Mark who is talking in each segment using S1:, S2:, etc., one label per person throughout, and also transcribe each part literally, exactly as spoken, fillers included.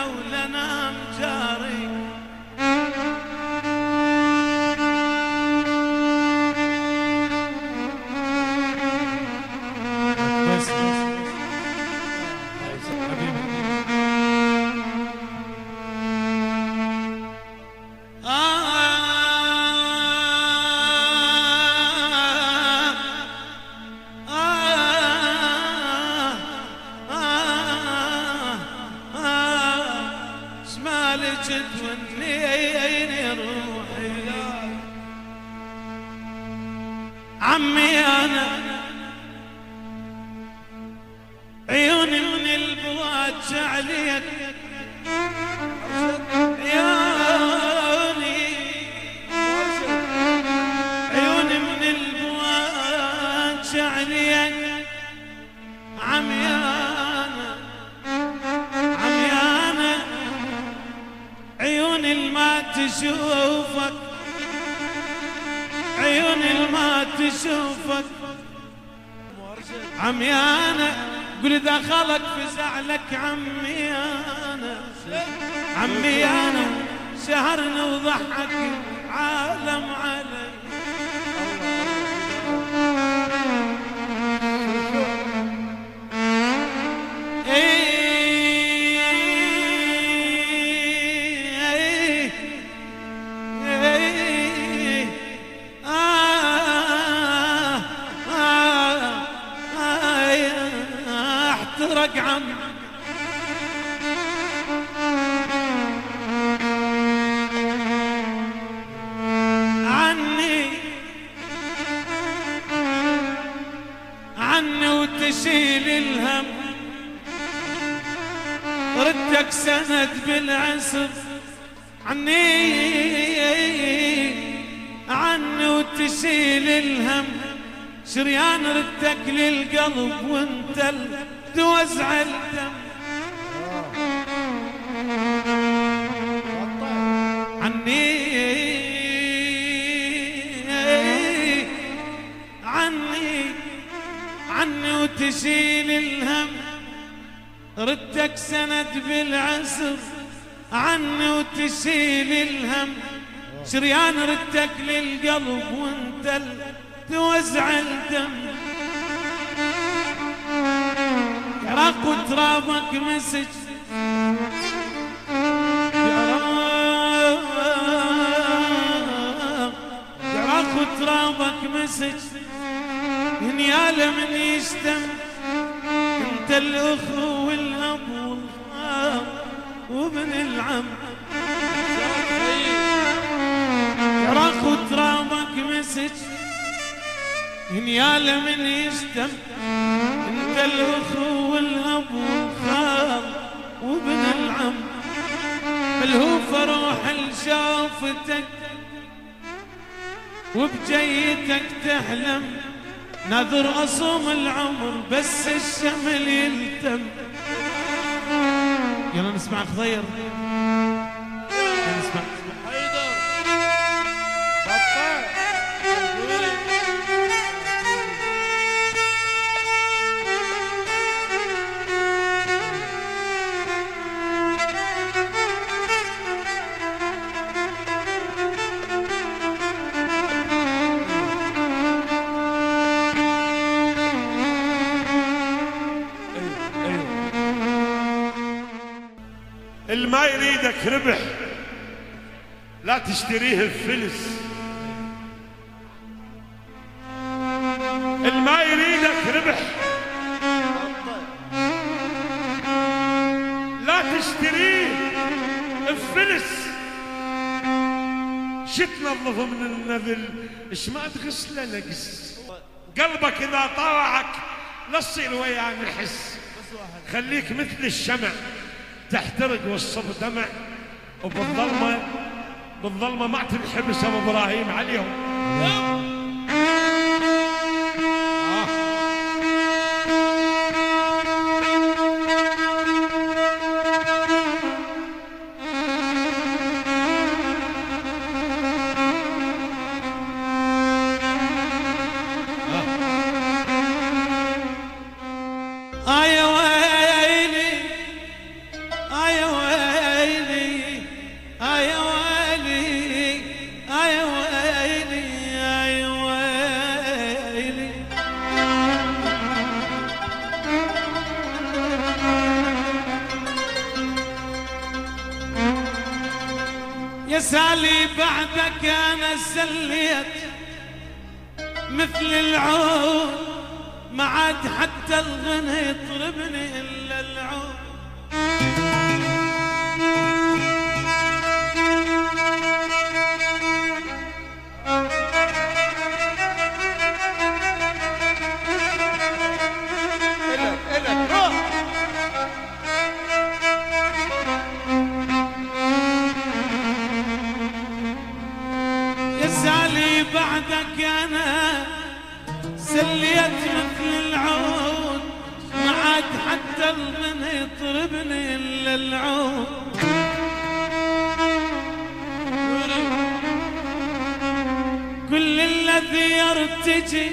S1: ولا نام جاري.
S2: بس
S1: عمي أنا عيوني من البواد جعليك، عيوني عيوني من البواد جعليك. عمي أنا عمي أنا عيوني الما تشوفك، عيوني الما تشوفك. عمي أنا قل دخلك في زعلك. عمي أنا عمي أنا سهرنا وضحك عالم علي. احترق عم عني عني وتشيل الهم. ردك سند بالعسر عني عني وتشيل الهم. شريان ردك للقلب وانت توزع الدم. عني عني عني وتشيل الهم. ردك سند بالعسر عني وتشيل الهم. شريان ردك للقلب وانت توزع الدم. عراق وترابك مسج عراق وترابك مسج. نياله من يشتم انت الاخو والاب والخال وابن العم. عراق وترابك مسج نياله من يشتم انت الاخو والاب والخال وابن العم. ملهوف روح لشافتك وبجيتك تحلم. ناظر اصوم العمر بس الشمل يلتم. يلا نسمع خضير. يلا نسمع
S2: حيدر بطل.
S3: الما يريدك ربح لا تشتريه بفلس. الما يريدك ربح لا تشتريه بفلس. شو تنظفه من النذل ايش ما تغسله نقص. قلبك اذا طاوعك لا تصير وياه نحس. خليك مثل الشمع تحترق والصب دمع. وبالظلمه بالظلمه ما تنحبس ابو ابراهيم عليهم.
S1: آه يا ويلي آه يا ويلي
S2: يسالي بعدك انا سليت مثل العود، ما عاد حتى الغنى يطربني الا العود. يسالي بعدك انا سليت مثل العود، ما عاد حتى الغنى يطربني الا العود. كل الذي يرتجي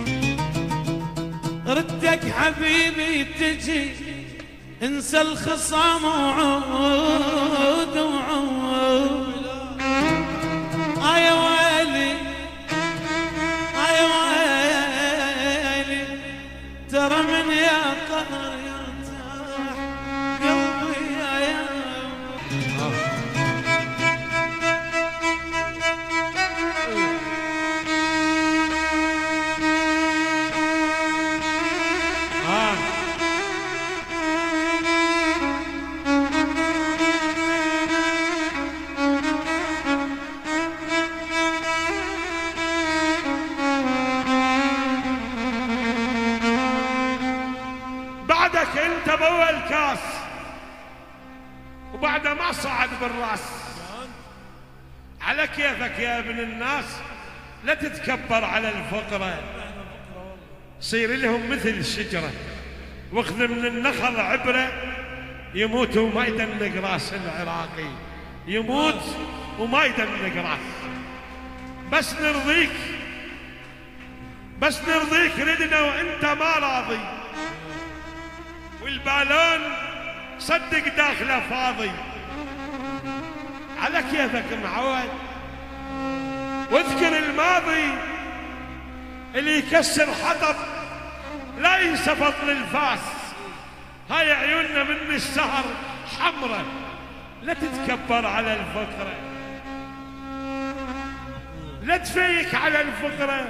S2: ردك حبيبي تجي، انسى الخصام وعود وعود. آيا ويلي آيا ويلي ترى من يا قهر يرتاح قلبي يا يا
S3: انت باول كاس وبعد ما صعد بالراس. على كيفك يا ابن الناس، لا تتكبر على الفقرة، صير لهم مثل الشجرة واخذ من النخل عبرة، يموت وما يدنق راس العراقي، يموت وما يدنق راس. بس نرضيك بس نرضيك ردنا وانت ما راضي، والبالون صدق داخله فاضي. على كيفك معود، واذكر الماضي اللي يكسر حطب لا ينسى فضل الفاس. هاي عيوننا من السهر حمرة، لا تتكبر على الفقرة، لا تفيك على الفقرة،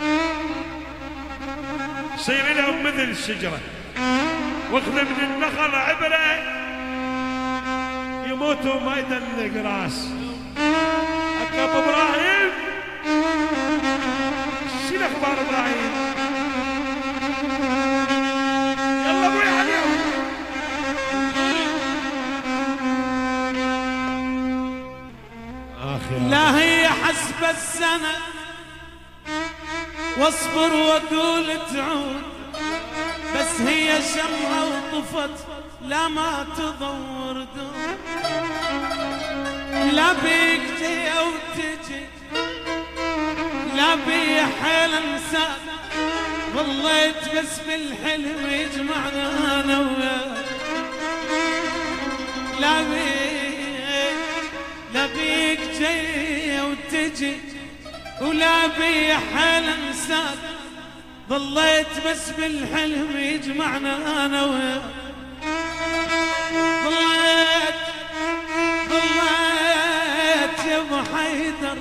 S3: صير لهم مثل الشجرة واخذ من النخل عبرة، يموتوا ما يدنق راس. أكب إبراهيم، شنو أخبار إبراهيم؟ يلا أبوي عليهم.
S2: لا هي حسب السنة واصبر واقول تعود، بس هي شمعة وطفت لا ما تضور دون. لا بيك جي او تجي، لا بي حيل انساك، ظليت بس بالحلم يجمعنا انا وياك. لا بيك لا بيك جي او تجي، ولا بي حيل انساك، ظليت بس بالحلم يجمعنا انا وياك. ظليت ظليت يا ابو حيدر،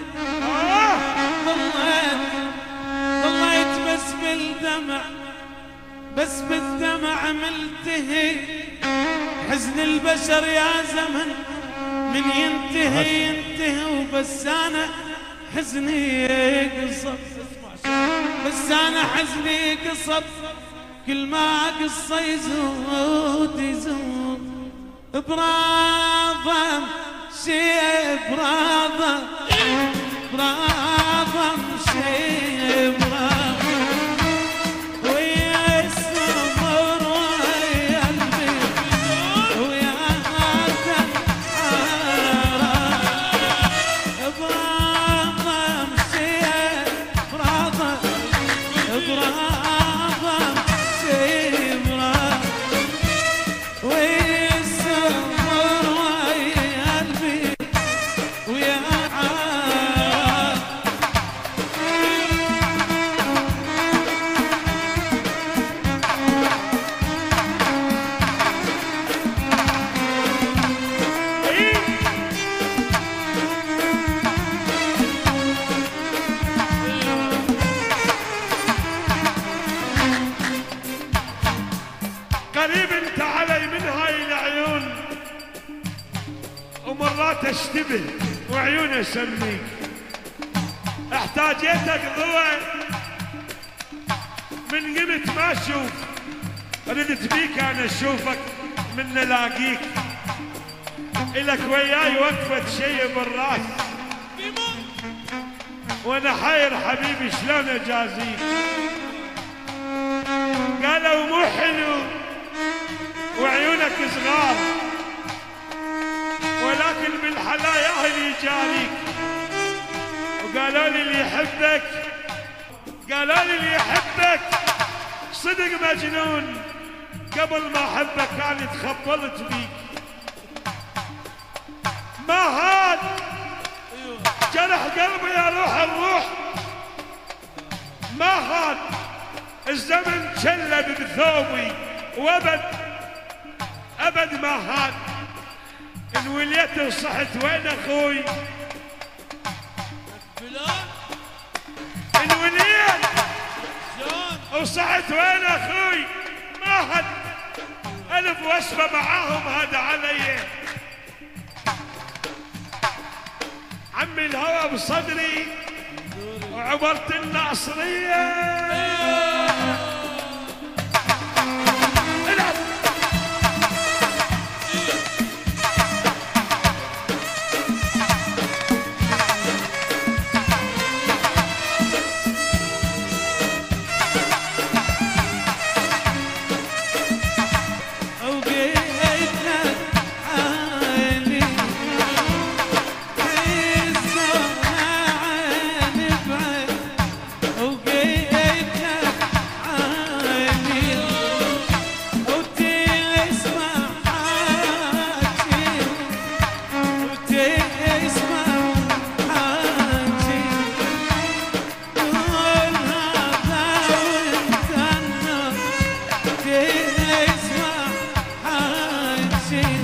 S2: ظليت ظليت بس بالدمع، بس بالدمع ملتهي. حزن البشر يا زمن من ينتهي ينتهي، وبس انا حزني قصب، بس انا حزني قصب، كل ما قصه يزود يزود. براضم شي براضم براضم شي براضم، ويا السمر ويا قلبي ويا قلبي براضم شي براضم براضم شي براضم، ويا السمر ويا قلبي ويا
S3: مرات اشتبه وعيوني اسميك، احتاجيتك ضوء من قمت ما اشوف، ردت بيك انا اشوفك من الاقيك، الك وياي وقفت شي بالراس وانا حاير حبيبي شلون اجازيك. قالوا مو حلو وعيونك صغار ولكن بالحلا اهلي يجاريك، وقالوا لي اللي يحبك قالوا لي اللي يحبك صدق مجنون، قبل ما احبك كان تخبلت بيك. ما هاد جرح قلبي يا روح الروح، ما هاد الزمن شلب بثوبي وابد ابد ما هاد. ان وليت وصحت وين اخوي؟ ان وليت وصحت وين اخوي؟ ما هاد الف وصفه معاهم هذا علي. عمي الهوى بصدري وعبرت الناصريه.
S2: اسمع حاجي